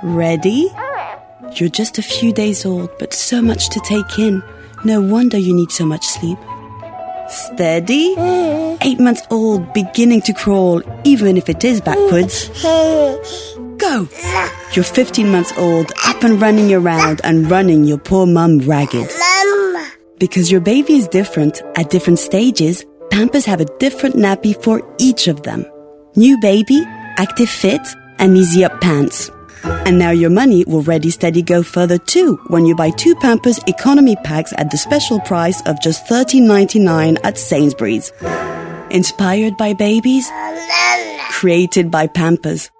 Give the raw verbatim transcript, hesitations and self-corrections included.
Ready? You're just a few days old, but so much to take in. No wonder you need so much sleep. Steady? Eight months old, beginning to crawl, even if it is backwards. Go! You're fifteen months old, up and running around and running your poor mum ragged. Because your baby is different at different stages, Pampers have a different nappy for each of them. New baby, active fit, and easy up pants. And now your money will Ready Steady go further too when you buy two Pampers economy packs at the special price of just thirteen ninety-nine at Sainsbury's. Inspired by babies, created by Pampers.